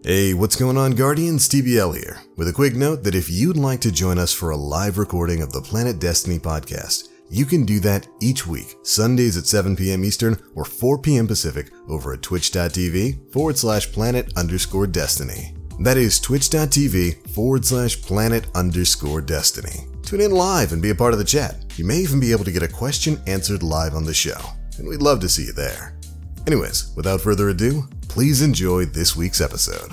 Hey, what's going on, Guardians? TBL here, with a quick note that if you'd like to join us for a live recording of the Planet Destiny podcast, you can do that each week, Sundays at 7 p.m. Eastern or 4 p.m. Pacific over at twitch.tv/planet_destiny. That is twitch.tv/planet_destiny. Tune in live and be a part of the chat. You may even be able to get a question answered live on the show, and we'd love to see you there. Anyways, without further ado, please enjoy this week's episode.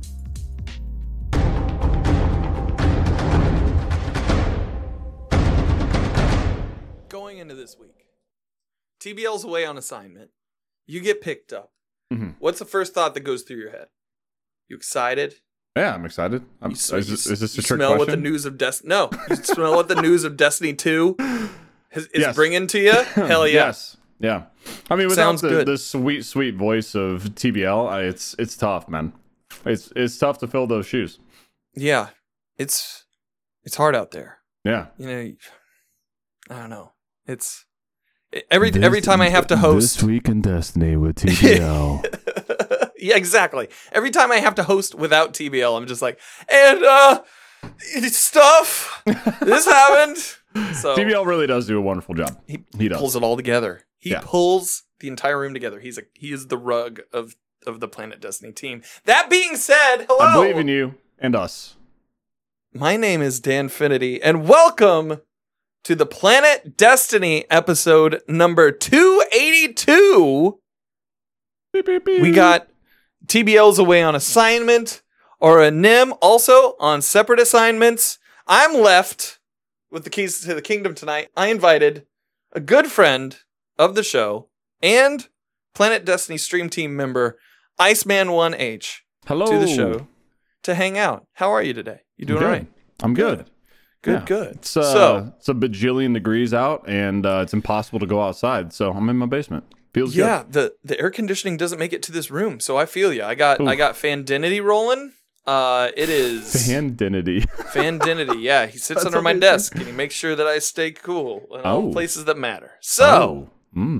Going into this week, TBL's away on assignment. You get picked up. Mm-hmm. What's the first thought that goes through your head? You excited? Yeah, I'm excited. Is this a trick smell question? what the news of Destiny? No, you smell what the news of Destiny 2 is Yes. bringing to you? Hell yeah! Yes. Yeah. I mean, without Sounds good. the sweet voice of TBL, it's tough, man. It's tough to fill those shoes. Yeah, it's hard out there. Yeah. You know, I don't know. It's every time I have to host This Week in Destiny with TBL. Yeah, exactly. Every time I have to host without TBL, I'm just like, and stuff. This happened. So TBL really does do a wonderful job. he does. pulls it all together. He Yeah. pulls the entire room together. He is the rug of the Planet Destiny team. That being said, hello. I believe in you and us. My name is Danfinity, and welcome to the Planet Destiny episode number 282. Beep, beep, beep. We got TBL's away on assignment, or a Nim also on separate assignments. I'm left with the keys to the kingdom tonight. I invited a good friend of the show and Planet Destiny stream team member Iceman1H Hello. to the show to hang out. How are you today? You doing Good. all right? I'm good. Good, Yeah. good. It's So, it's a bajillion degrees out, and it's impossible to go outside. So I'm in my basement. Feels yeah, the air conditioning doesn't make it to this room, so I feel you. I got Fandinity rolling. It is good. Handinity. Fandinity. Yeah, he sits That's under my amazing. desk and he makes sure that I stay cool in all Oh. places that matter. So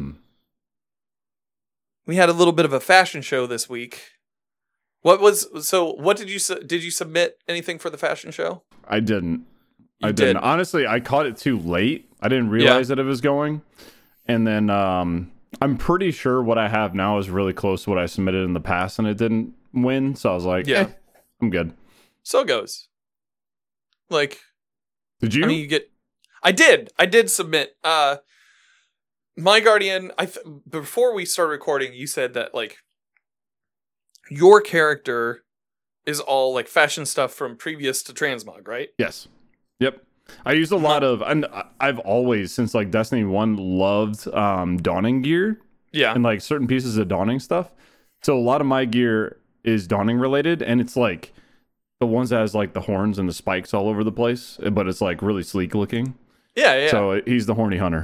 we had a little bit of a fashion show this week. What did you submit anything for the fashion show? I didn't. You I didn't. did. Honestly, I caught it too late. I didn't realize that it was going. And then I'm pretty sure what I have now is really close to what I submitted in the past, and it didn't win. So I was like, Yeah. I'm good. So it goes. Like, Did you? I mean, I did submit. My Guardian. Before we started recording, you said that like your character is all like fashion stuff from previous to Transmog, right? Yes. Yep. I used a lot of, and I've always, since like Destiny 1, loved Dawning gear Yeah. and like certain pieces of Dawning stuff. So a lot of my gear is Dawning related, and it's like the ones that has like the horns and the spikes all over the place, but it's like really sleek looking. Yeah. So he's the horny hunter.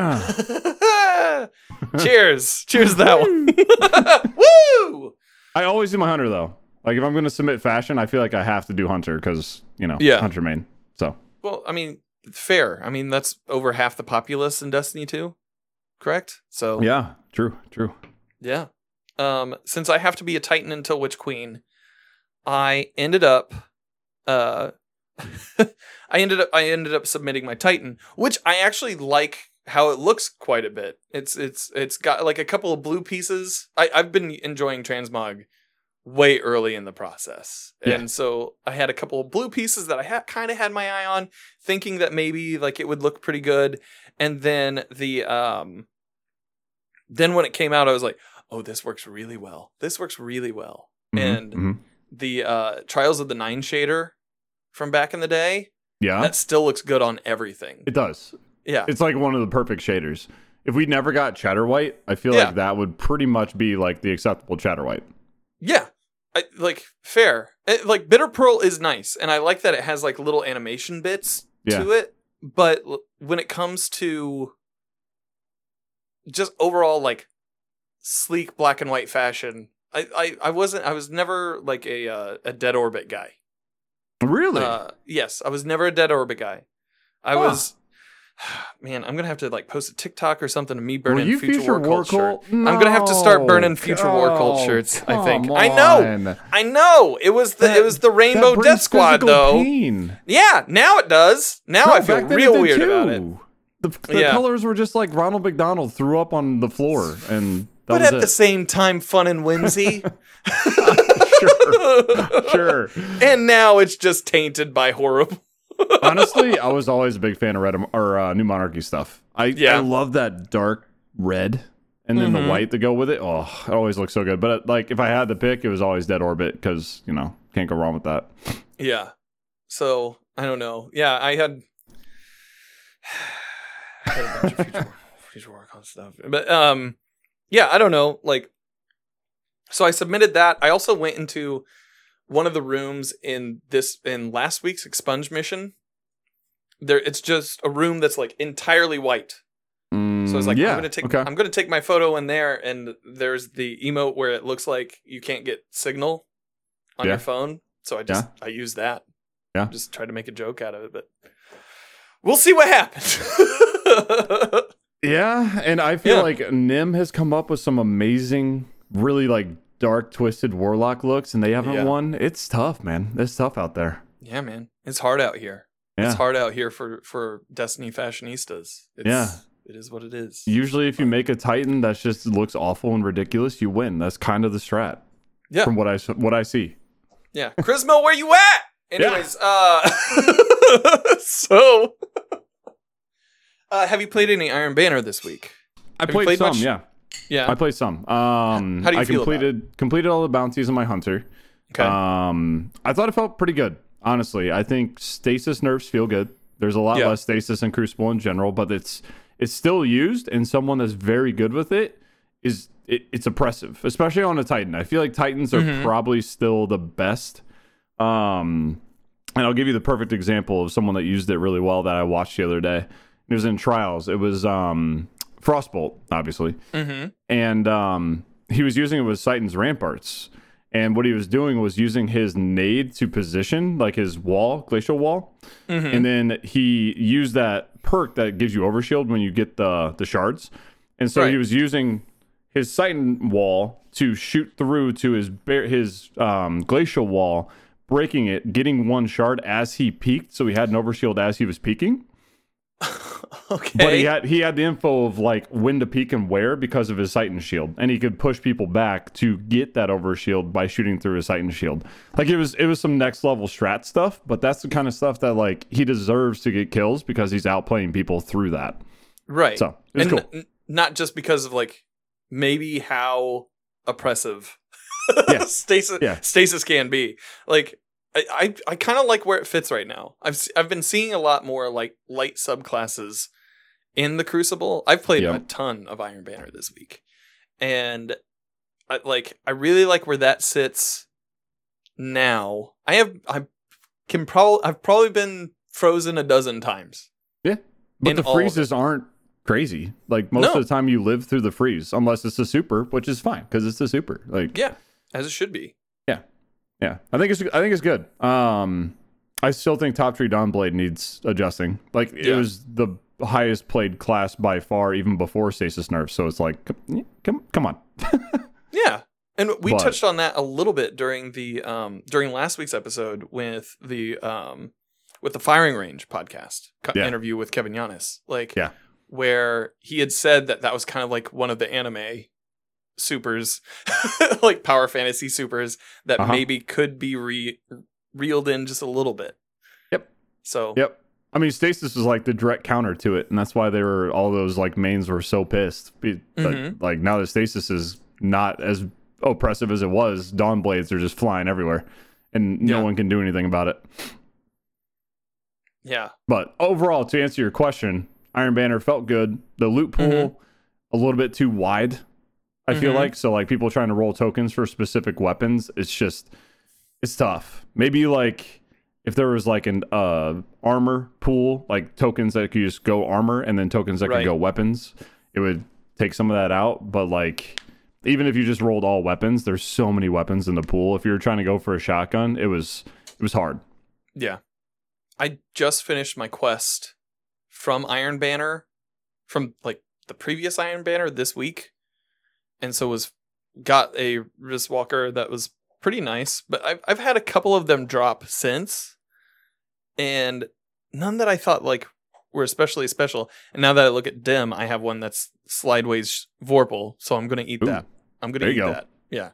Cheers to that one. Woo! I always do my hunter though. Like if I'm going to submit fashion, I feel like I have to do hunter because, Yeah. hunter main. So Well, I mean, fair. I mean, that's over half the populace in Destiny 2, correct? So yeah, true. yeah. Since I have to be a Titan until Witch Queen, I ended up I ended up submitting my Titan, which I actually like how it looks quite a bit. It's got like a couple of blue pieces. I've been enjoying Transmog way early in the process. Yeah. And so I had a couple of blue pieces that I kind of had my eye on, thinking that maybe like it would look pretty good. And then then when it came out, I was like, oh, this works really well. Mhm, And mhm. the Trials of the Nine shader from back in the day, Yeah, that still looks good on everything. it does. Yeah. It's like one of the perfect shaders. If we never got Chatter White, I feel Yeah. like that would pretty much be like the acceptable Chatter White. Yeah. Fair. Like Bitter Pearl is nice, and I like that it has like little animation bits to it, but when it comes to just overall like sleek black and white fashion, I was never like a Dead Orbit guy. Really? Yes, I was never a Dead Orbit guy. I Huh. was Man, I'm gonna have to like post a TikTok or something of me burning you Future War Cult shirt. No. I'm gonna have to start burning Future War Cult shirts. I think. I know. It was the Rainbow Death Squad though. Pain. Yeah, now it does. Now I feel real weird about it. The colors were just like Ronald McDonald threw up on the floor, and but at the same time, fun and whimsy. Sure. And now it's just tainted by horrible. Honestly, I was always a big fan of New Monarchy stuff. I love that dark red and then the white to go with it. Oh, it always looks so good. But like, if I had to pick, it was always Dead Orbit because can't go wrong with that. Yeah. So I don't know. Yeah, I had a bunch of Future War Cult stuff, but yeah, I don't know. Like, so I submitted that. I also went into one of the rooms in last week's expunge mission. It's just a room that's like entirely white. So I was like, I'm gonna take my photo in there, and there's the emote where it looks like you can't get signal on your phone. So I use that. Yeah. Just tried to make a joke out of it, but we'll see what happens. Yeah, and I feel like Nim has come up with some amazing, really like dark, twisted warlock looks, and they haven't won. It's tough, man. It's tough out there. Yeah, man. It's hard out here. Yeah. It's hard out here for Destiny fashionistas. It is what it is. Usually, if you make a Titan that just looks awful and ridiculous, you win. That's kind of the strat. Yeah. From what I see. Yeah. Chrismo, where you at? Anyways, so have you played any Iron Banner this week? I played some, much? Yeah. I played some. How do you feel about it? Completed all the bounties on my hunter. Okay. I thought it felt pretty good, honestly. I think stasis nerfs feel good. There's a lot less stasis in Crucible in general, but it's still used, and someone that's very good with it it's oppressive, especially on a Titan. I feel like Titans are probably still the best. And I'll give you the perfect example of someone that used it really well that I watched the other day. It was in Trials. It was Frostbolt, obviously. And he was using it with Titan's Ramparts. And what he was doing was using his nade to position, like his wall, glacial wall. And then he used that perk that gives you overshield when you get the shards. And so he was using his Titan wall to shoot through to his glacial wall, breaking it, getting one shard as he peaked. So he had an overshield as he was peaking. Okay. But he had the info of like when to peek and where because of his Titan shield, and he could push people back to get that overshield by shooting through his Titan shield. Like it was some next level strat stuff, but that's the kind of stuff that like he deserves to get kills because he's outplaying people through that. Right. So it's cool. Not just because of like maybe how oppressive stasis can be. Like I kind of like where it fits right now. I've been seeing a lot more like light subclasses in the Crucible. I've played a ton of Iron Banner this week, and I really like where that sits now. I've probably been frozen a dozen times. Yeah, but the freezes aren't crazy. Like most of the time, you live through the freeze, unless it's a super, which is fine because it's a super. Like as it should be. Yeah, I think it's good. I still think Top Tree Dawnblade needs adjusting. Like it was the highest played class by far, even before stasis nerfs. So it's like, come on. Yeah, and we touched on that a little bit during during last week's episode with the Firing Range podcast interview with Kevin Yanis. Where he had said that was kind of like one of the anime supers, like power fantasy supers that maybe could be reeled in just a little bit. Yep. I mean, stasis was like the direct counter to it, and that's why all those like mains were so pissed. But like now that stasis is not as oppressive as it was, Dawnblades are just flying everywhere, and no one can do anything about it. Yeah. But overall, to answer your question, Iron Banner felt good. The loot pool a little bit too wide, I feel like. So like people trying to roll tokens for specific weapons, it's tough. Maybe like if there was like an armor pool, like tokens that could just go armor and then tokens that could go weapons, it would take some of that out. But like even if you just rolled all weapons, there's so many weapons in the pool. If you were trying to go for a shotgun, it was hard. Yeah. I just finished my quest from Iron Banner, from like the previous Iron Banner this week, and so got a Wristwalker that was pretty nice. But I've had a couple of them drop since, and none that I thought like were especially special. And now that I look at Dim, I have one that's Slideways Vorpal, so I'm gonna eat that. I'm gonna eat that. Yeah.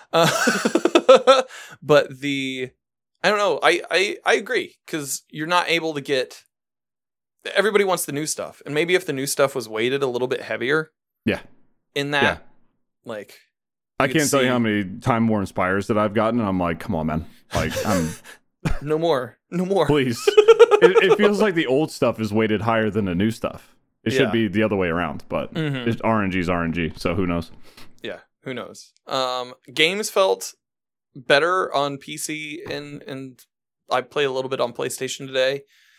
But I don't know. I agree, because you're not able to get. Everybody wants the new stuff, and maybe if the new stuff was weighted a little bit heavier. Yeah. In that, like. I can't tell you how many Time Worn Spires that I've gotten, and I'm like, come on, man. Like, I'm. No more. Please. It feels like the old stuff is weighted higher than the new stuff. It should be the other way around, but RNG is RNG, so who knows? Yeah, who knows? Games felt better on PC, and I played a little bit on PlayStation today.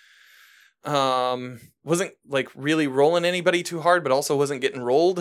Wasn't like really rolling anybody too hard, but also wasn't getting rolled.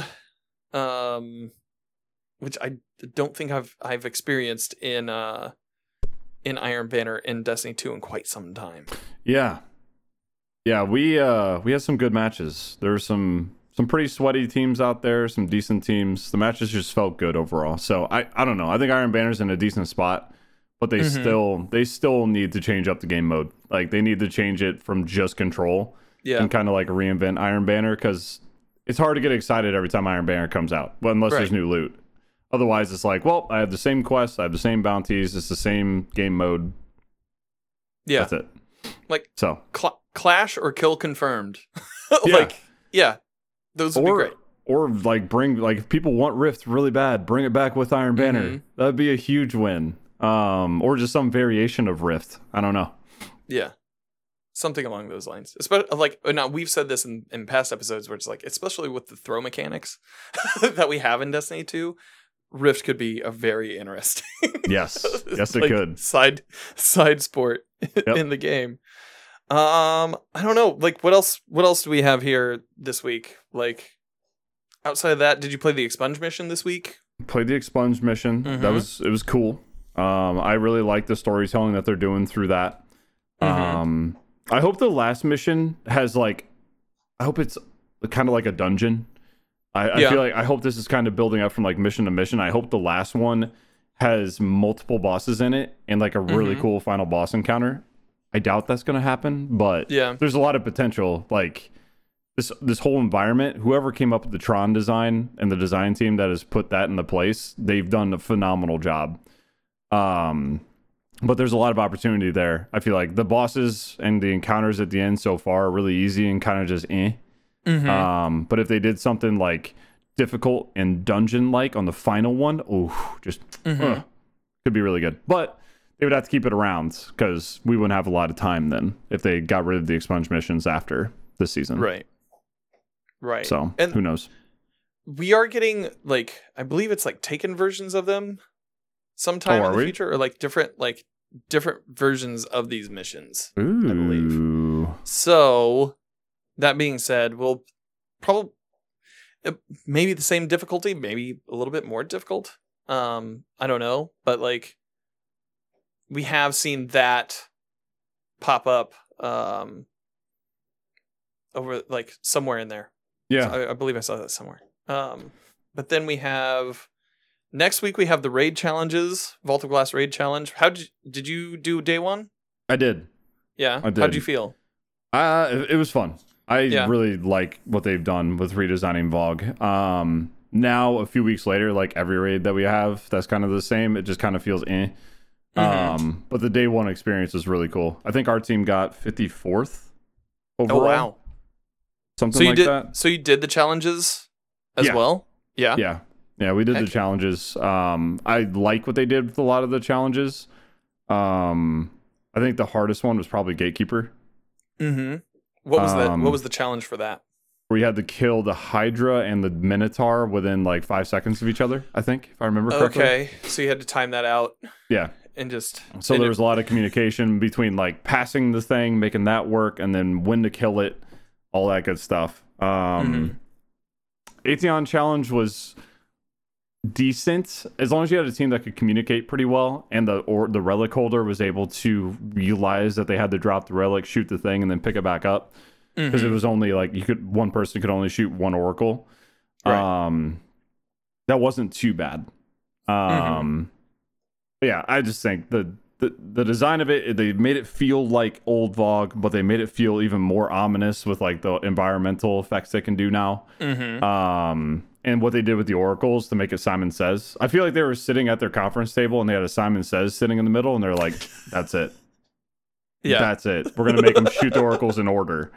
Which I don't think I've experienced in Iron Banner in Destiny 2 in quite some time. Yeah. Yeah, we had some good matches. There were some pretty sweaty teams out there, some decent teams. The matches just felt good overall. So I don't know. I think Iron Banner's in a decent spot, but they still need to change up the game mode. Like, they need to change it from just control and kind of like reinvent Iron Banner, because it's hard to get excited every time Iron Banner comes out, unless there's new loot. Otherwise, it's like, well, I have the same quests, I have the same bounties, it's the same game mode. Yeah. That's it. Like, so Clash or kill confirmed. Those would be great. Or like if people want Rift really bad, bring it back with Iron Banner. That'd be a huge win. Or just some variation of Rift. I don't know. Yeah. Something along those lines. Especially, like, now we've said this in past episodes, where it's like, especially with the throw mechanics that we have in Destiny 2, Rift could be a very interesting. Yes, it like, could. Side sport in the game. I don't know. Like, what else do we have here this week? Like, outside of that, did you play the Expunge mission this week? Played the Expunge mission. It was cool. I really like the storytelling that they're doing through that. I hope the last mission has I hope it's kind of like a dungeon. I feel like I hope this is kind of building up from like mission to mission. I hope the last one has multiple bosses in it and like a really cool final boss encounter. I doubt that's going to happen, but there's a lot of potential. Like this whole environment, whoever came up with the Tron design and the design team that has put that into place, they've done a phenomenal job. But there's a lot of opportunity there. I feel like the bosses and the encounters at the end so far are really easy and kind of just but if they did something like difficult and dungeon-like on the final one, could be really good. But they would have to keep it around, because we wouldn't have a lot of time then if they got rid of the Expunge missions after this season. Right. So, and who knows? We are getting, like, I believe it's like Taken versions of them sometime in the future, or like different versions of these missions. Ooh. I believe. So, that being said, we'll probably maybe the same difficulty, maybe a little bit more difficult. I don't know, but like, we have seen that pop up over like somewhere in there. Yeah, so I believe I saw that somewhere. But then we have next week we have the raid challenges, Vault of Glass raid challenge. Did you do day one? I did. Yeah, I did. How'd you feel? It was fun. I really like what they've done with redesigning VoG. Now, a few weeks later, like every raid that we have, that's kind of the same. It just kind of feels but the day one experience is really cool. I think our team got 54th overall. Oh, wow. Something that. So you did the challenges as well? Yeah. Yeah, we did the challenges. I like what they did with a lot of the challenges. I think the hardest one was probably Gatekeeper. What was what was the challenge for that? We had to kill the Hydra and the Minotaur within like 5 seconds of each other, I think, if I remember correctly. Okay, so you had to time that out. Yeah. And just... So there was a lot of communication between like passing the thing, making that work, and then when to kill it, all that good stuff. Atheon challenge was decent, as long as you had a team that could communicate pretty well, and the relic holder was able to realize that they had to drop the relic, shoot the thing, and then pick it back up. because it was only like one person could only shoot one oracle. Right. That wasn't too bad. But yeah, I just think the design of it, they made it feel like old Vogue, but they made it feel even more ominous with like the environmental effects they can do now. And what they did with the oracles to make it Simon Says. I feel like they were sitting at their conference table and they had a Simon Says sitting in the middle, and they're like, that's it. Yeah, that's it. We're gonna make them shoot the oracles in order.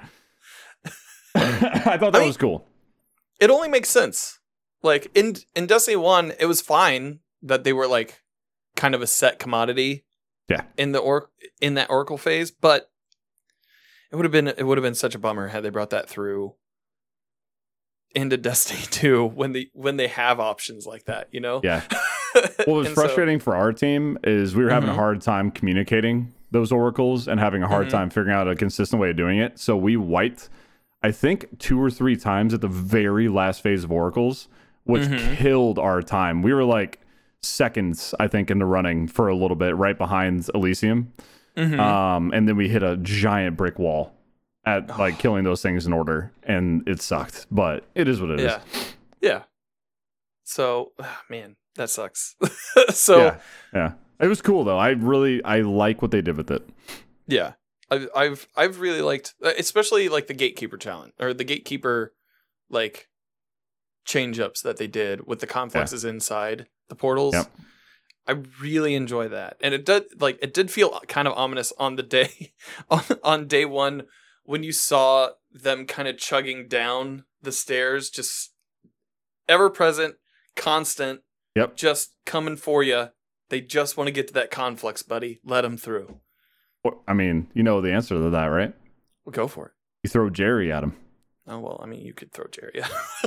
I thought that was cool. It only makes sense. Like in Destiny 1, it was fine that they were like kind of a set commodity. Yeah. In that oracle phase, but it would have been such a bummer had they brought that through into Destiny 2 when they have options like that, you know? Yeah. What was frustrating for our team is we were having a hard time communicating those oracles and having a hard time figuring out a consistent way of doing it. So we wiped, I think, 2 or 3 times at the very last phase of oracles, which killed our time. We were like seconds, I think, in the running for a little bit, right behind Elysium. And then we hit a giant brick wall at like killing those things in order, and it sucked. But it is what it is. Yeah. So, man, that sucks. So yeah, it was cool though. I like what they did with it. Yeah, I've really liked, especially like the Gatekeeper challenge or the Gatekeeper like change ups that they did with the complexes inside the portals. Yep. I really enjoy that. And it did feel kind of ominous on the day on day 1 when you saw them kind of chugging down the stairs, just ever present, constant. Yep. Just coming for you. They just want to get to that conflux, buddy. Let them through. I mean, you know the answer to that, right? Well, go for it. You throw Jerry at him. Oh, well, I mean, you could throw Jerry.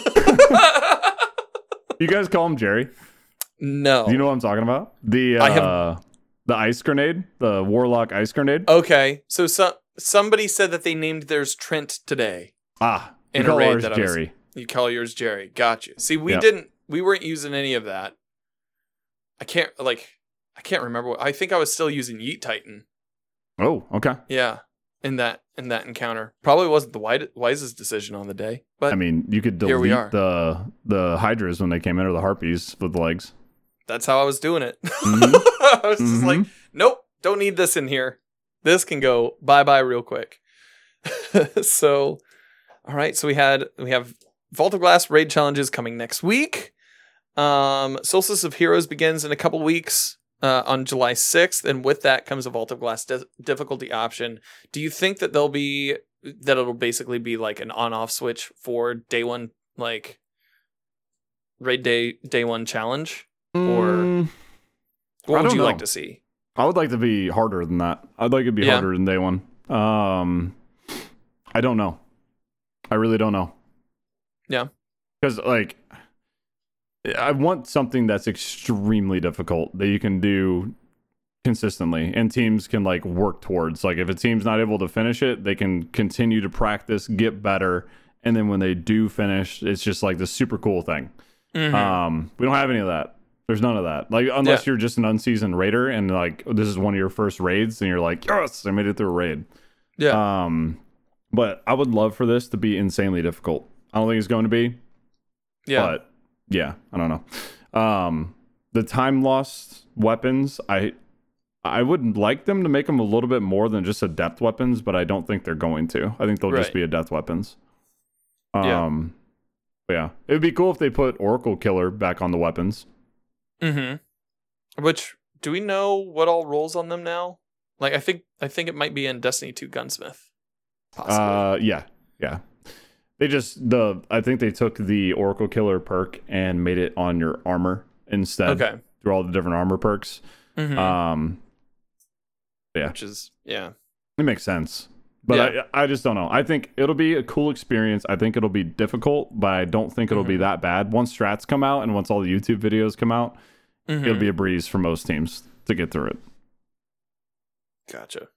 You guys call him Jerry? No. Do you know what I'm talking about? The ice grenade, the Warlock ice grenade. Okay, so somebody said that they named theirs Trent today. You call ours Jerry. You call yours Jerry. Got you. See, we weren't using any of that. I can't remember. I think I was still using Yeet Titan. Oh, okay. Yeah. In that encounter, probably wasn't the wisest decision on the day. But I mean, you could delete the Hydras when they came in, or the Harpies with legs. That's how I was doing it. I was just like, nope, don't need this in here. This can go bye real quick. So, all right. So we have Vault of Glass raid challenges coming next week. Solstice of Heroes begins in a couple weeks. On July 6th, and with that comes a Vault of Glass difficulty option. Do you think that it'll basically be like an on-off switch for day 1, like raid day 1 challenge, or what would you like to see? I would like to be harder than that. I'd like it to be harder than day 1. I don't know. I really don't know. Yeah, because like, I want something that's extremely difficult that you can do consistently and teams can like work towards. Like if a team's not able to finish it, they can continue to practice, get better, and then when they do finish, it's just like this super cool thing. We don't have any of that. There's none of that. Like unless you're just an unseasoned raider and like this is one of your first raids and you're like, yes, I made it through a raid. Yeah. But I would love for this to be insanely difficult. I don't think it's going to be. Yeah. But yeah, I don't know. The time lost weapons, I would like them to make them a little bit more than just adept weapons, but I don't think they're going to. I think they'll just be adept weapons. Yeah, it would be cool if they put Oracle Killer back on the weapons. Which, do we know what all rolls on them now? Like, I think it might be in Destiny 2 Gunsmith. Possibly. Yeah. I think they took the Oracle Killer perk and made it on your armor instead. Okay. Through all the different armor perks. Yeah. Which is, it makes sense. But I just don't know. I think it'll be a cool experience. I think it'll be difficult, but I don't think it'll be that bad. Once strats come out and once all the YouTube videos come out, it'll be a breeze for most teams to get through it. Gotcha.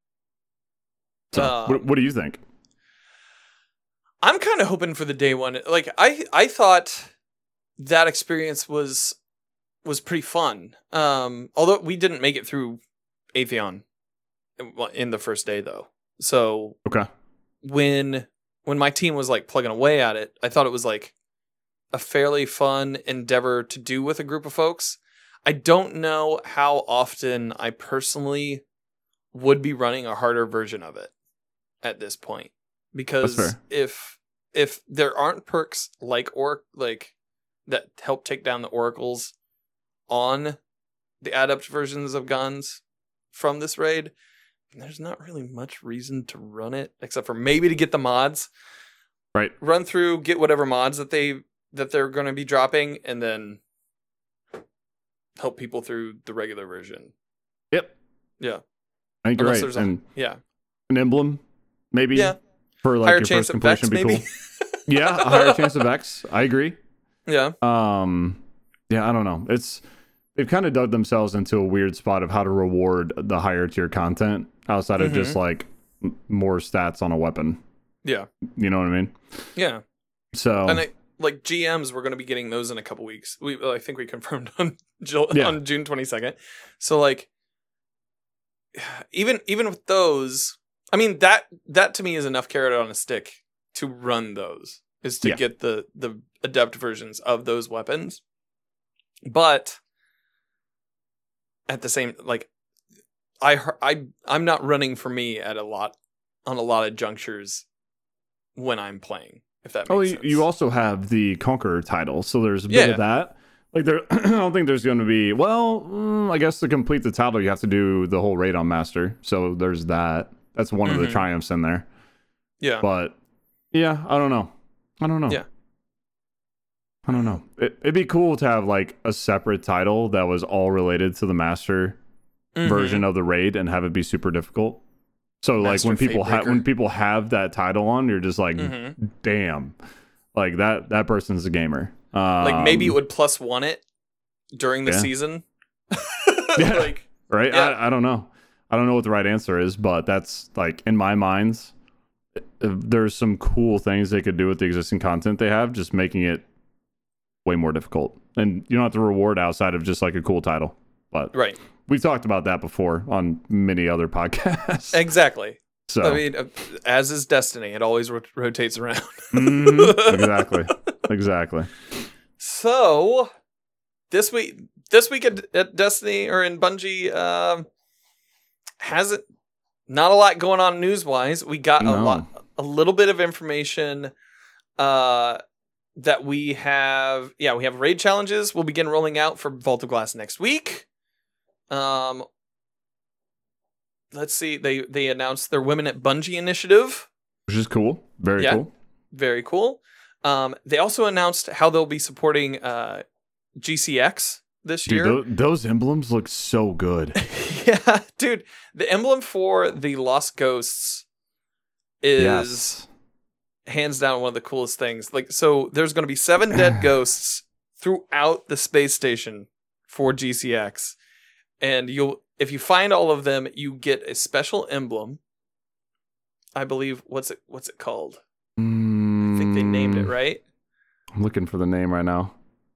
So, what do you think? I'm kind of hoping for the day 1. Like I thought that experience was pretty fun. Although we didn't make it through Atheon in the first day though. So okay. when my team was like plugging away at it, I thought it was like a fairly fun endeavor to do with a group of folks. I don't know how often I personally would be running a harder version of it at this point, because if there aren't perks like that help take down the oracles on the adept versions of guns from this raid, there's not really much reason to run it except for maybe to get the mods. Right. Run through, get whatever mods that they're going to be dropping, and then help people through the regular version. Yep. Yeah. I think you're right. And an emblem, maybe. Yeah. For like higher your chance first of completion, Vex, be maybe. Cool. Yeah, a higher chance of X. I agree. Yeah. Yeah, I don't know. They've kind of dug themselves into a weird spot of how to reward the higher tier content outside of just like more stats on a weapon. Yeah. You know what I mean? Yeah. So, and like GMs, we're going to be getting those in a couple weeks. I think we confirmed on June 22nd. So like, even with those, I mean, that to me is enough carrot on a stick to run those, is to get the adept versions of those weapons. But at the same, like, I'm not running for me on a lot of junctures when I'm playing, if that makes sense. You also have the Conqueror title, so there's a bit of that. Like, I don't think there's going to be, I guess to complete the title, you have to do the whole raid on Master. So there's that. That's one of the triumphs in there. Yeah. But, yeah, I don't know. Yeah. I don't know. It'd be cool to have, like, a separate title that was all related to the Master version of the raid and have it be super difficult. So, Master, like, when people have that title on, you're just like, damn. Like, that person's a gamer. Like, maybe it would +1 it during the season. Like, right? Yeah. I don't know. I don't know what the right answer is, but that's, like, in my minds, there's some cool things they could do with the existing content they have, just making it way more difficult. And you don't have to reward outside of just, like, a cool title. But we've talked about that before on many other podcasts. Exactly. So, I mean, as is Destiny, it always rotates around. Exactly. So, this week at Destiny, or in Bungie, hasn't, not a lot going on news-wise. We got a little bit of information that we have. Yeah, we have raid challenges. We'll begin rolling out for Vault of Glass next week. Let's see. They announced their Women at Bungie initiative, which is cool. Very cool. Very cool. They also announced how they'll be supporting GCX this year. Those emblems look so good. Yeah, dude. The emblem for the Lost Ghosts is hands down one of the coolest things. Like, so there's going to be 7 dead ghosts throughout the space station for GCX, and if you find all of them, you get a special emblem. I believe what's it called? I think they named it right. I'm looking for the name right now.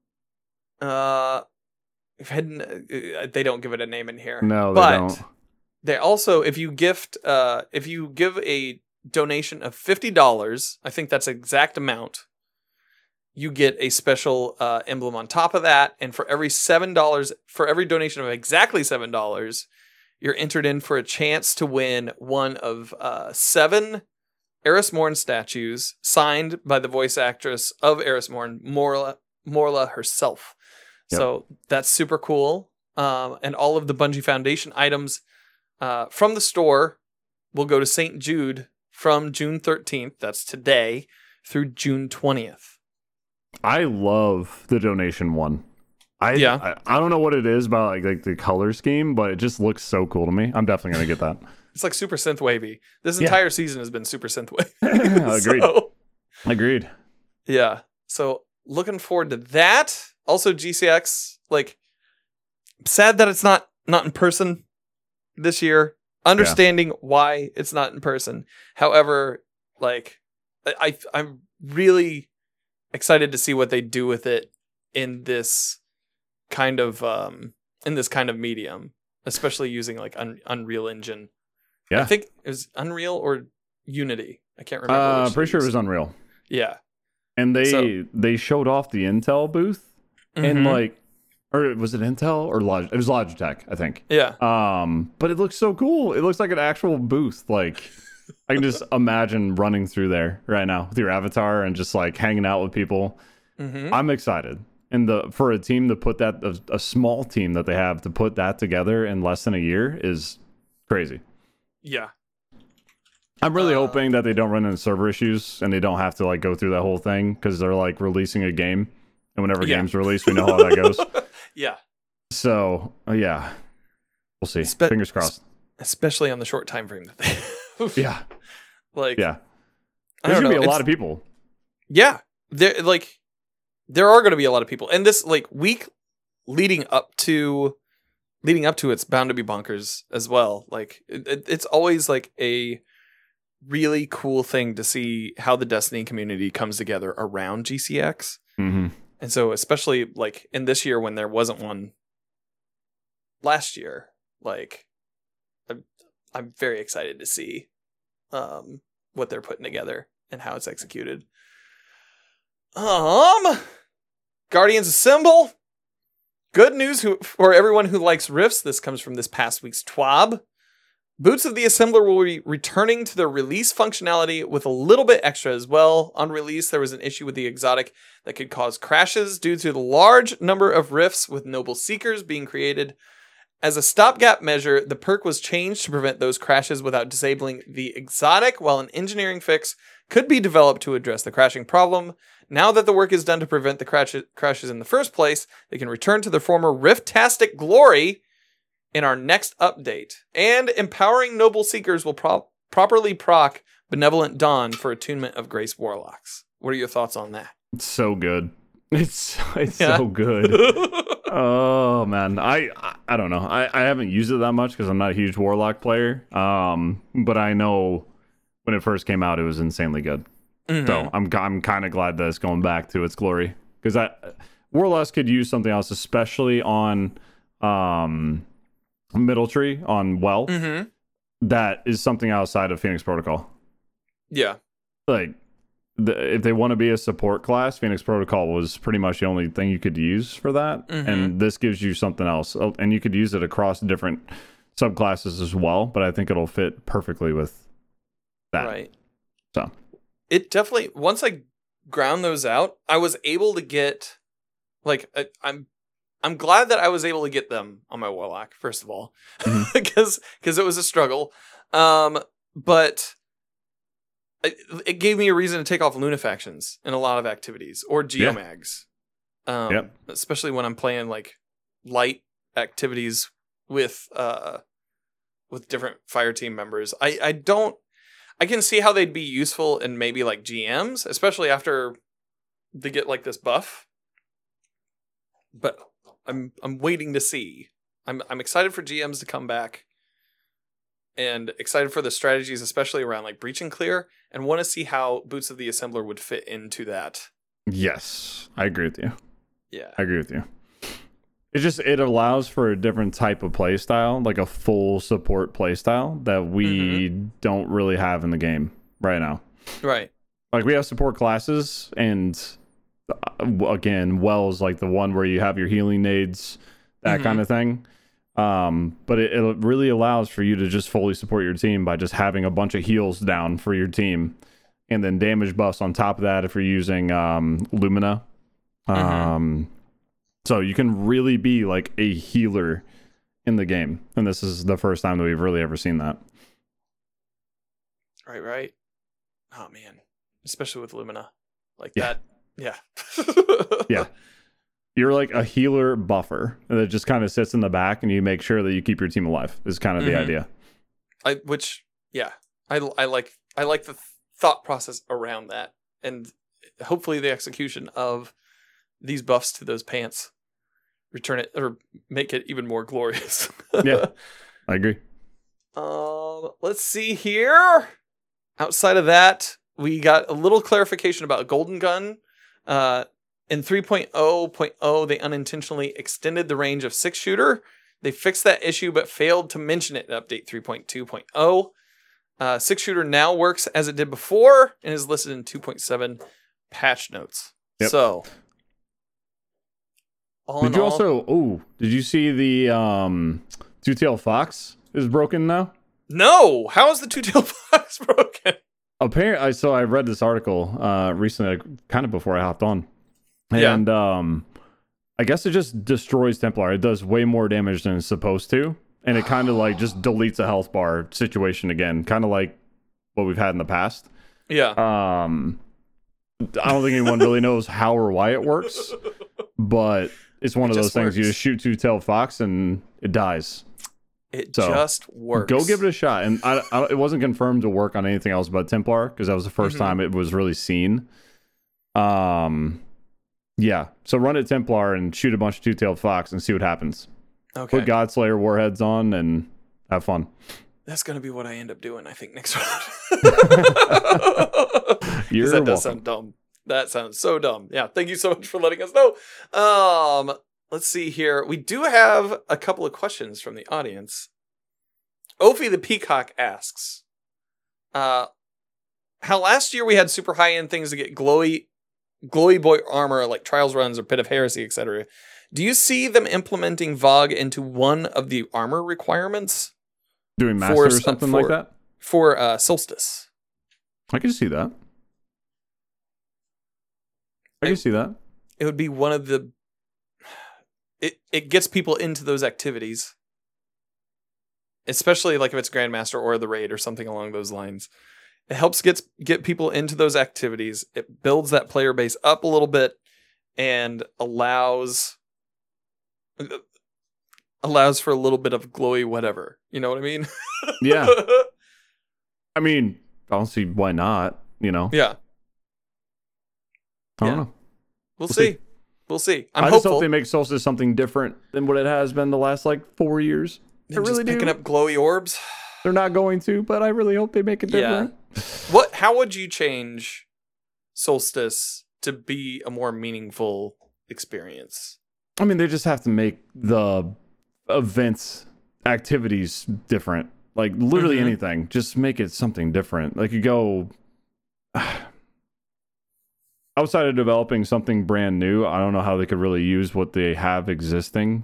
They don't give it a name in here. No, they don't. They also, if you give a donation of $50, I think that's the exact amount, you get a special emblem on top of that. And for every $7, for every donation of exactly $7, you're entered in for a chance to win one of 7 Eris Morn statues signed by the voice actress of Eris Morn, Morla herself. Yep. So that's super cool. And all of the Bungie Foundation items from the store will go to St. Jude from June 13th, that's today, through June 20th. I love the donation one. I don't know what it is about like the color scheme, but it just looks so cool to me. I'm definitely going to get that. It's like super synth wavy. This entire season has been super synth wavy. Agreed. Agreed. Yeah. So looking forward to that. Also GCX, like, sad that it's not in person this year. Understanding why it's not in person. However, like, I'm really excited to see what they do with it in this kind of medium, especially using like Unreal Engine. Yeah, I think it was Unreal or Unity. I can't remember. I'm pretty sure it was Unreal. Yeah. And they showed off the Intel booth, and like, or was it Intel or Logitech? It was Logitech, I think. Yeah. But it looks so cool. It looks like an actual booth. Like, I can just imagine running through there right now with your avatar and just like hanging out with people. I'm excited. And for a team to put that, a small team that they have to put that together in less than a year is crazy. Yeah. I'm really hoping that they don't run into server issues and they don't have to like go through that whole thing, because they're like releasing a game, and whenever games release, we know how that goes. Yeah. So yeah, we'll see. Fingers crossed. Especially on the short time frame that they. Yeah. Like. Yeah. There's gonna be a lot of people. Yeah. There are going to be a lot of people, and this like week leading up to it's bound to be bonkers as well. Like it's always like a really cool thing to see how the Destiny community comes together around GCX. And so especially like in this year when there wasn't one last year, like I'm very excited to see what they're putting together and how it's executed. Guardians Assemble. Good news for everyone who likes Rifts. This comes from this past week's TWAB. Boots of the Assembler will be returning to their release functionality with a little bit extra as well. On release, there was an issue with the exotic that could cause crashes due to the large number of rifts with Noble Seekers being created. As a stopgap measure, the perk was changed to prevent those crashes without disabling the exotic, while an engineering fix could be developed to address the crashing problem. Now that the work is done to prevent the crashes in the first place, they can return to their former Riftastic glory in our next update. And empowering Noble Seekers will properly proc Benevolent Dawn for attunement of Grace Warlocks. What are your thoughts on that? It's so good. It's so good. Oh man, I don't know. I haven't used it that much because I'm not a huge Warlock player. But I know when it first came out, it was insanely good. So I'm kind of glad that it's going back to its glory, because Warlocks could use something else, especially on Middle Tree on Well. That is something outside of Phoenix Protocol. Yeah, like if they want to be a support class, Phoenix Protocol was pretty much the only thing you could use for that. And this gives you something else, and you could use it across different subclasses as well. But I think it'll fit perfectly with that. Right. So it definitely, once I ground those out, I was able to get like I'm glad that I was able to get them on my Warlock, first of all, because it was a struggle. But it gave me a reason to take off Lunafactions in a lot of activities, or Geomags. Especially when I'm playing like light activities with different fire team members. I can see how they'd be useful in maybe like GMs, especially after they get like this buff. But I'm waiting to see. I'm excited for GMs to come back, and excited for the strategies, especially around like breach and clear, and want to see how Boots of the Assembler would fit into that. Yes, I agree with you. Yeah, I agree with you. It allows for a different type of play style, like a full support play style that we don't really have in the game right now. Right. Like we have support classes, and again, Well's like the one where you have your healing nades, that kind of thing. But it really allows for you to just fully support your team by just having a bunch of heals down for your team, and then damage buffs on top of that if you're using Lumina. So you can really be like a healer in the game, and this is the first time that we've really ever seen that. Right. Oh man, especially with Lumina, like that. Yeah. Yeah. You're like a healer buffer that just kind of sits in the back, and you make sure that you keep your team alive. Is kind of the idea. I like the thought process around that, and hopefully the execution of these buffs to those pants return it or make it even more glorious. Yeah, I agree. Let's see here. Outside of that, we got a little clarification about Golden Gun. In 3.0.0, they unintentionally extended the range of 6-shooter. They fixed that issue, but failed to mention it in update 3.2.0. 6-shooter now works as it did before and is listed in 2.7 patch notes. Yep. So, did you see the two-tailed fox is broken now? No, how is the two-tailed fox broken? Apparently, I read this article recently, kind of before I hopped on, and I guess it just destroys Templar. It does way more damage than it's supposed to. And it kind of like just deletes a health bar situation again, kind of like what we've had in the past. Yeah. I don't think anyone really knows how or why it works, but it's one of those things. You just shoot two-tailed fox and it dies. It just works. Go give it a shot. And it wasn't confirmed to work on anything else but Templar because that was the first time it was really seen. Yeah. So run it Templar and shoot a bunch of two-tailed fox and see what happens. Okay. Put Godslayer warheads on and have fun. That's going to be what I end up doing, I think, next round. That does sound dumb. That sounds so dumb. Yeah, thank you so much for letting us know. Let's see here. We do have a couple of questions from the audience. Ophi the Peacock asks, how last year we had super high-end things to get glowy boy armor like Trials runs or Pit of Heresy, etc. Do you see them implementing VOG into one of the armor requirements? Doing Master or something like that? For Solstice. I can see that. I can see that. It would be one of the... It gets people into those activities. Especially like if it's Grandmaster or the Raid or something along those lines. It helps get people into those activities. It builds that player base up a little bit and allows for a little bit of glowy whatever. You know what I mean? Yeah. I mean, I don't see why not, you know? Yeah. I don't know. We'll see. We'll see. I just hope they make Solstice something different than what it has been the last, 4 years. They're really picking up glowy orbs? They're not going to, but I really hope they make it different. Yeah. How would you change Solstice to be a more meaningful experience? I mean, they just have to make the events, activities different. Like, literally anything. Just make it something different. Like, you go... outside of developing something brand new, I don't know how they could really use what they have existing.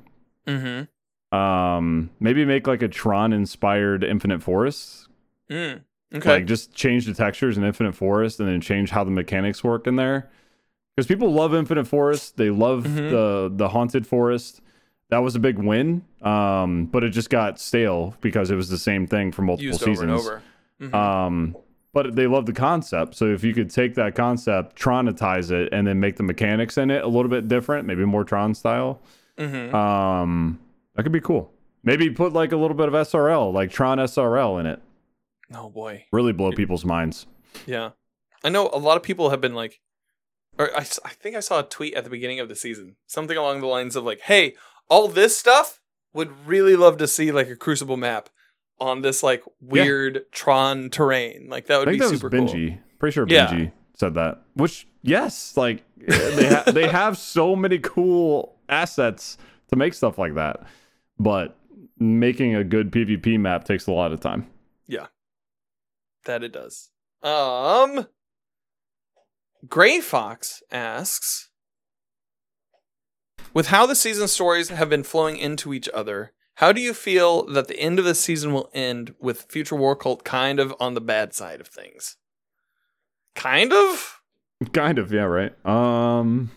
Maybe make like a Tron-inspired Infinite Forest. Okay. Like, just change the textures in Infinite Forest and then change how the mechanics work in there. Because people love Infinite Forest. They love the Haunted Forest. That was a big win, but it just got stale because it was the same thing for multiple seasons. Over and over. But they love the concept. So if you could take that concept, Tronitize it, and then make the mechanics in it a little bit different, maybe more Tron style, that could be cool. Maybe put like a little bit of SRL, like Tron SRL in it. Oh boy. Really blow people's minds. Yeah. I know a lot of people have been like, or I think I saw a tweet at the beginning of the season, something along the lines of like, hey, all this stuff, would really love to see like a Crucible map on this like weird Tron terrain. Like that would be super cool. Benji. Pretty sure Benji said that. Which, yes, like they have so many cool assets to make stuff like that. But making a good PvP map takes a lot of time. Yeah. That it does. Gray Fox asks, with how the season stories have been flowing into each other, how do you feel that the end of the season will end with Future War Cult kind of on the bad side of things? Kind of? Kind of, yeah, right. I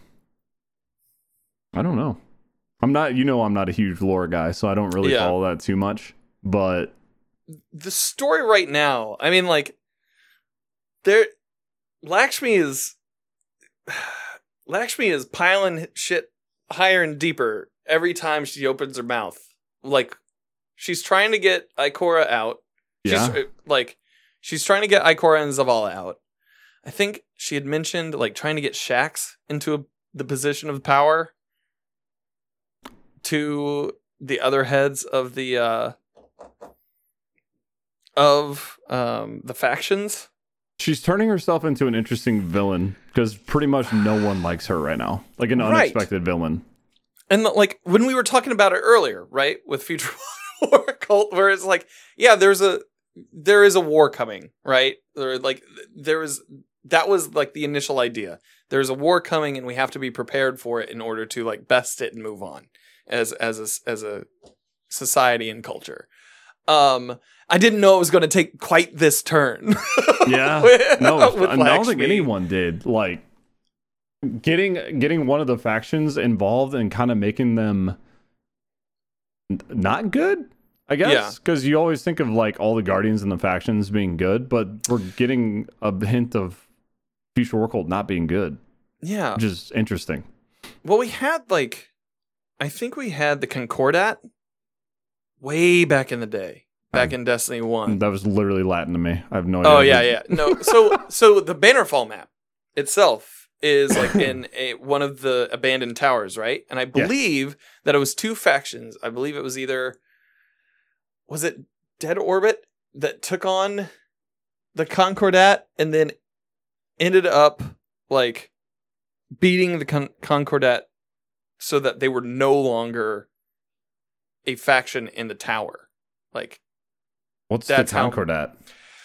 don't know. I'm not a huge lore guy, so I don't really follow that too much. But the story right now, I mean, like, Lakshmi is piling shit higher and deeper every time she opens her mouth. Like, she's trying to get Ikora out. She's trying to get Ikora and Zavala out. I think she had mentioned, like, trying to get Shaxx into the position of power to the other heads of the factions. She's turning herself into an interesting villain because pretty much no one likes her right now. Like an unexpected villain. And like when we were talking about it earlier, right, with Future War Cult, where it's like, yeah, there's a there is a war coming, right? That was like the initial idea. There's a war coming, and we have to be prepared for it in order to like best it and move on as a society and culture. I didn't know it was going to take quite this turn. Yeah, no, I don't think anyone did. Like getting one of the factions involved and kind of making them not good, I guess, because you always think of like all the Guardians and the factions being good, but we're getting a hint of Future War Cult not being good. Yeah, which is interesting. Well, I think we had the Concordat way back in the day. Back in Destiny 1. That was literally Latin to me. I have no idea. Oh, yeah. No, so the Bannerfall map itself is like in one of the abandoned towers, right? And I believe that it was two factions. I believe it was was it Dead Orbit that took on the Concordat and then ended up like beating the Concordat so that they were no longer a faction in the tower. Like, what's the Concordat?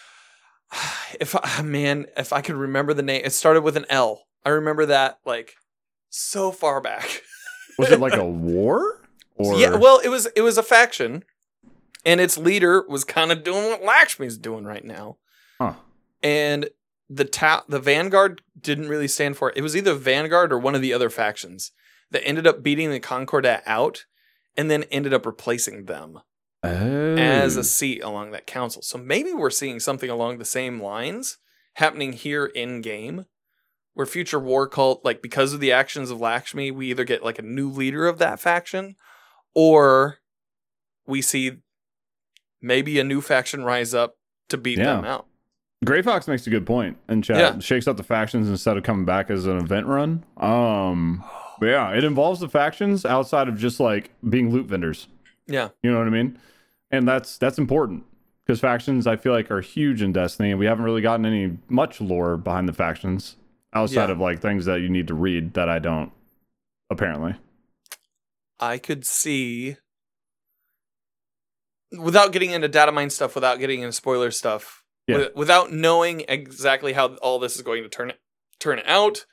If I could remember the name, it started with an L. I remember that like so far back. Was it like a war? Or? Yeah, well, it was a faction, and its leader was kind of doing what Lakshmi's doing right now. Huh. And the Vanguard didn't really stand for it. It was either Vanguard or one of the other factions that ended up beating the Concordat out, and then ended up replacing them. As a seat along that council. So maybe we're seeing something along the same lines happening here in game, where Future War Cult, like because of the actions of Lakshmi, we either get like a new leader of that faction, or we see maybe a new faction rise up to beat them out. Gray Fox makes a good point in chat. Yeah. Shakes up the factions instead of coming back as an event run. But yeah, it involves the factions outside of just like being loot vendors. Yeah. You know what I mean? And that's important, because factions, I feel like, are huge in Destiny, and we haven't really gotten much lore behind the factions outside of like things that you need to read that I don't, apparently. I could see, without getting into data mine stuff, without getting into spoiler stuff, without knowing exactly how all this is going to turn out,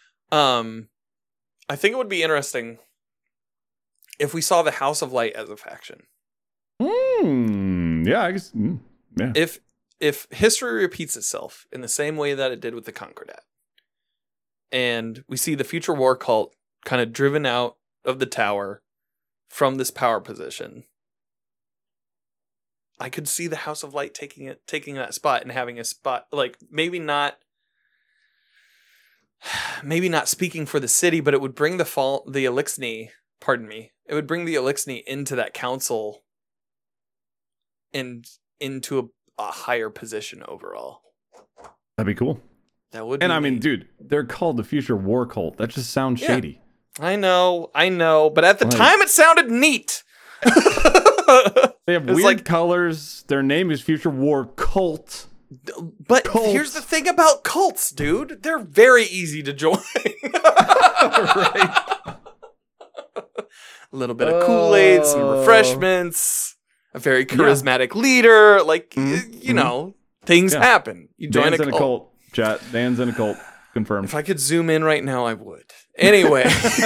I think it would be interesting if we saw the House of Light as a faction. Yeah, I guess. Yeah. If history repeats itself in the same way that it did with the Concordat, and we see the Future War Cult kind of driven out of the tower from this power position, I could see the House of Light taking that spot and having a spot, like maybe not speaking for the city, but it would bring the Eliksni. Pardon me. It would bring the Eliksni into that council and into a higher position overall. That'd be cool. That would. And I mean, dude, they're called the Future War Cult. That just sounds shady. I know, but at the time it sounded neat. They have weird colors. Their name is Future War Cult. But here's the thing about cults, dude. They're very easy to join. Right. A little bit of Kool-Aid, some refreshments, a very charismatic leader. Like, you know, things happen. You join Dan's in a cult. Chat. Dan's in a cult. Confirmed. If I could zoom in right now, I would. Anyway.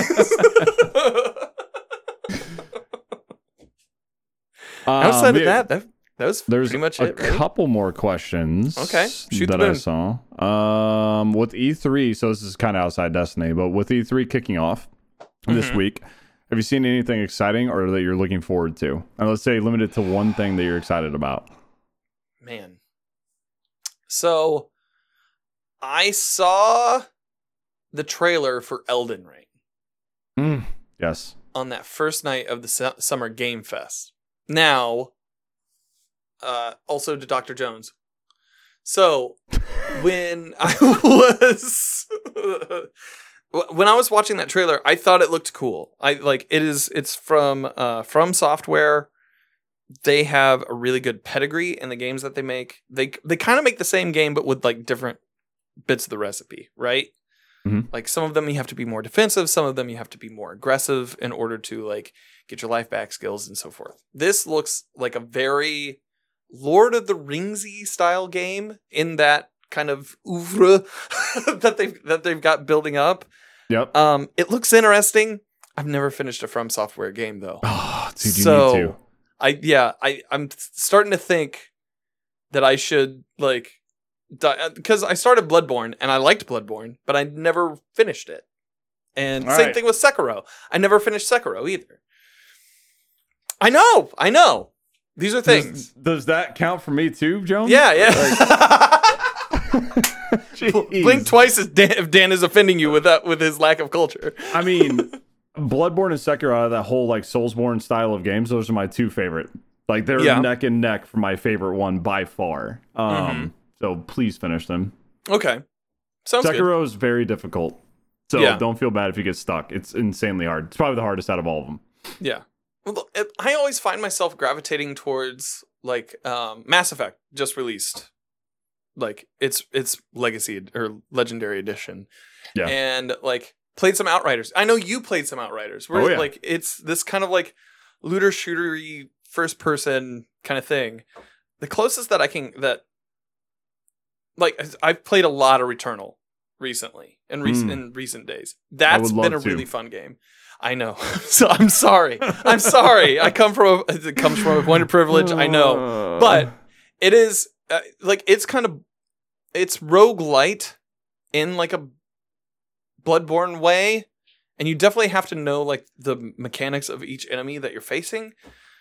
Outside of that was pretty much it. There's a couple more questions. Okay, shoot that I saw. With E3, so this is kind of outside Destiny, but with E3 kicking off this week, have you seen anything exciting or that you're looking forward to? And let's say limited to one thing that you're excited about. Man. So, I saw the trailer for Elden Ring. Yes. On that first night of the Summer Game Fest. Now, also to Dr. Jones. So, when I was watching that trailer, I thought it looked cool. It's from Software. They have a really good pedigree in the games that they make. They kind of make the same game, but with like different bits of the recipe, right? Mm-hmm. Like some of them you have to be more defensive, some of them you have to be more aggressive in order to like get your life back skills and so forth. This looks like a very Lord of the Ringsy style game in that kind of oeuvre that they've got building up. Yep. It looks interesting. I've never finished a From Software game though. Oh, dude, you need to. I'm starting to think that I should like, because I started Bloodborne and I liked Bloodborne, but I never finished it. And same thing with Sekiro. I never finished Sekiro either. I know. These are things. Does that count for me too, Jones? Yeah. Blink twice if Dan is offending you with his lack of culture. I mean, Bloodborne and Sekiro, out of that whole like Soulsborne style of games, those are my two favorite. Like they're neck and neck for my favorite one by far. So please finish them. Okay. Sounds good. Sekiro is very difficult. So don't feel bad if you get stuck. It's insanely hard. It's probably the hardest out of all of them. Yeah. Well, I always find myself gravitating towards like Mass Effect just released. Like it's Legacy or Legendary Edition. Yeah. And like played some Outriders. I know you played some Outriders. Where like it's this kind of like looter shootery first person kind of thing. The closest that I've played a lot of Returnal recently in recent days. That's been a really fun game. I know. So I'm sorry. It comes from a point of privilege. I know, but it is it's roguelite in like a Bloodborne way, and you definitely have to know like the mechanics of each enemy that you're facing.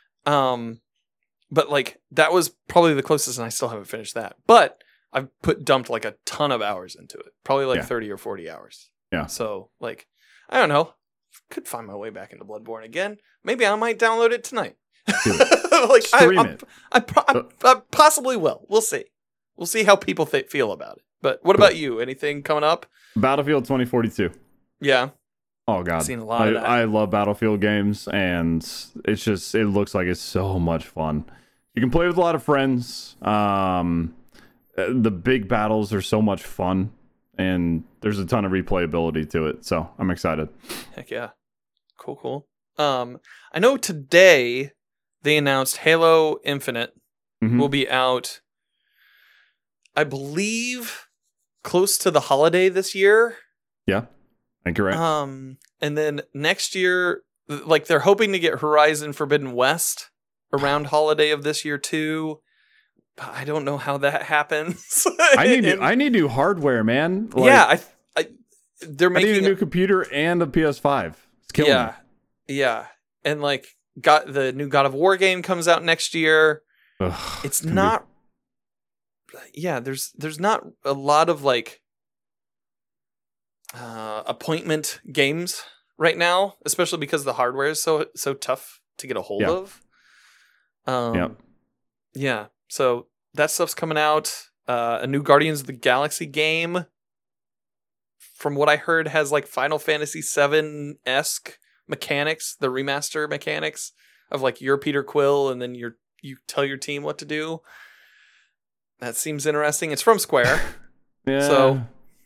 But like that was probably the closest, and I still haven't finished that. But I've dumped like a ton of hours into it, probably like 30 or 40 hours. Yeah. So like, I don't know. Could find my way back into Bloodborne again. Maybe I might download it tonight. Like Stream it. I possibly will. We'll see. We'll see how people feel about it. But what about you? Anything coming up? Battlefield 2042. Yeah. Oh God. I've seen a lot of that. I love Battlefield games, and it looks like it's so much fun. You can play with a lot of friends. The big battles are so much fun, and there's a ton of replayability to it. So I'm excited. Heck yeah. Cool. I know today they announced Halo Infinite will be out, I believe, close to the holiday this year. Yeah, I think you're right. And then next year, like they're hoping to get Horizon Forbidden West around holiday of this year too. But I don't know how that happens. I need new hardware, man. Like, yeah, they're making I need a new computer and a PS5. It's killing me. Yeah, and like the new God of War game comes out next year. Ugh, it's not. Yeah, there's not a lot of like appointment games right now, especially because the hardware is so tough to get a hold of. Yeah. So that stuff's coming out. A new Guardians of the Galaxy game, from what I heard, has like Final Fantasy VII-esque mechanics, the remaster mechanics of like you're Peter Quill and then you tell your team what to do. That seems interesting. It's from Square. Yeah. So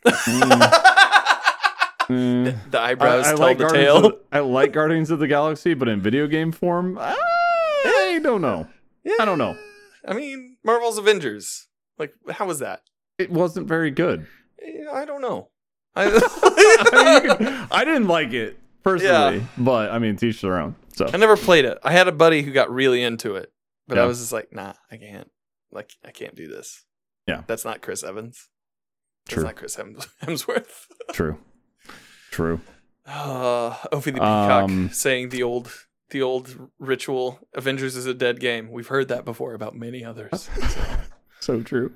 the eyebrows tell the tale. I like Guardians of the Galaxy, but in video game form, I don't know. Yeah. I don't know. I mean, Marvel's Avengers. Like, how was that? It wasn't very good. I don't know. I didn't like it personally, but I mean, teach their own. So I never played it. I had a buddy who got really into it, but I was just like, nah, I can't. Like, I can't do this. Yeah, that's not Chris Evans. True. That's not Chris Hemsworth. True. Ophi the Peacock saying the old ritual, Avengers is a dead game. We've heard that before about many others. So true.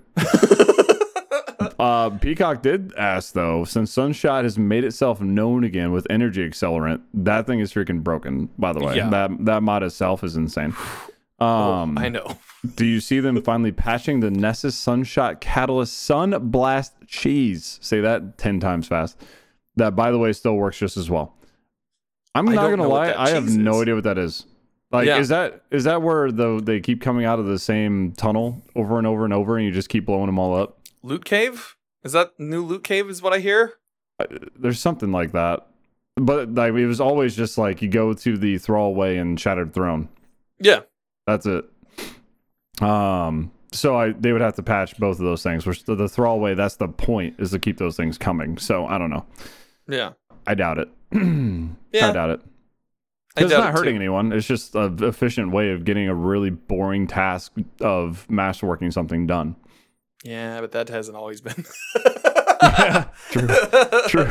Peacock did ask, though, since Sunshot has made itself known again with energy accelerant, that thing is freaking broken, by the way. Yeah. That mod itself is insane. I know. Do you see them finally patching the Nessus Sunshot Catalyst Sun Blast Cheese? Say that 10 times fast. That, by the way, still works just as well. I'm not gonna lie, I have no idea what that is. Like, is that where they keep coming out of the same tunnel over and over and over, and you just keep blowing them all up? Loot Cave? Is that new Loot Cave? Is what I hear. There's something like that, but like it was always just like you go to the Thrallway and Shattered Throne. Yeah, that's it. So they would have to patch both of those things, which the throwaway, that's the point, is to keep those things coming. So I don't know. Yeah. I doubt it. Yeah. I doubt it. It's not hurting anyone. It's just an efficient way of getting a really boring task of masterworking something done. Yeah, but that hasn't always been. Yeah, true.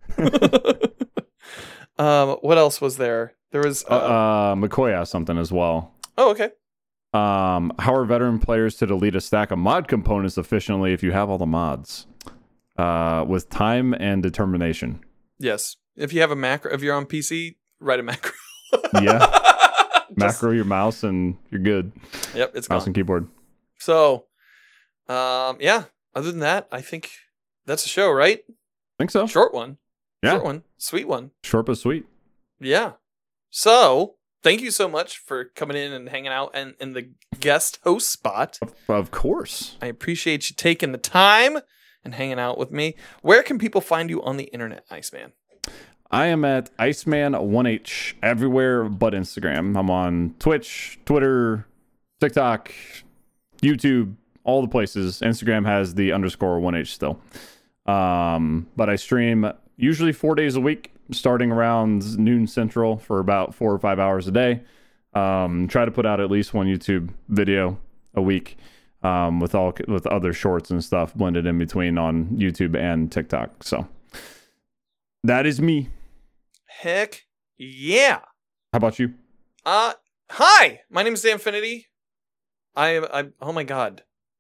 What else was there? There was McCoy asked something as well. Oh, okay. How are veteran players to delete a stack of mod components efficiently if you have all the mods? With time and determination. Yes. If you have a macro, if you're on PC, write a macro. Yeah. Macro your mouse and you're good. Yep, it's mouse gone. and keyboard. So, yeah. Other than that, I think that's a show, right? I think so. Short one. Yeah. Short one. Sweet one. Short but sweet. Yeah. So, thank you so much for coming in and hanging out and in the guest host spot. Of course. I appreciate you taking the time and hanging out with me. Where can people find you on the internet, Iceman? I am at Iceman1H everywhere but Instagram. I'm on Twitch, Twitter, TikTok, YouTube, all the places. Instagram has the _1H still. But I stream usually 4 days a week, starting around noon central for about 4 or 5 hours a day. Try to put out at least one YouTube video a week, with other shorts and stuff blended in between on YouTube and TikTok. So that is me. Heck yeah. How about you? Hi, my name is Danfinity. I oh my god.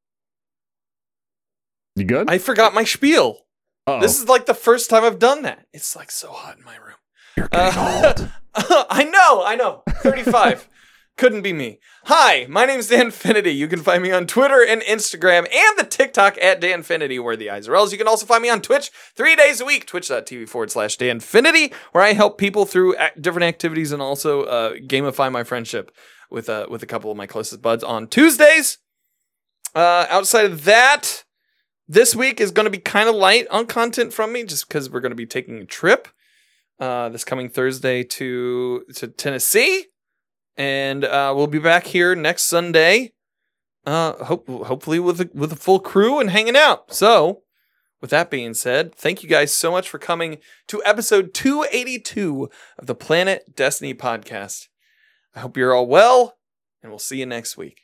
You good? I forgot my spiel. Uh-oh. This is like the first time I've done that. It's like so hot in my room. You're getting old. I know. 35. Couldn't be me. Hi, my name's Danfinity. You can find me on Twitter and Instagram and the TikTok at Danfinity, where the eyes are L's. You can also find me on Twitch 3 days a week, twitch.tv/Danfinity, where I help people through different activities and also gamify my friendship with a couple of my closest buds on Tuesdays. Outside of that, this week is going to be kind of light on content from me just because we're going to be taking a trip this coming Thursday to Tennessee. And we'll be back here next Sunday, hopefully with a full crew and hanging out. So, with that being said, thank you guys so much for coming to episode 282 of the Planet Destiny podcast. I hope you're all well, and we'll see you next week.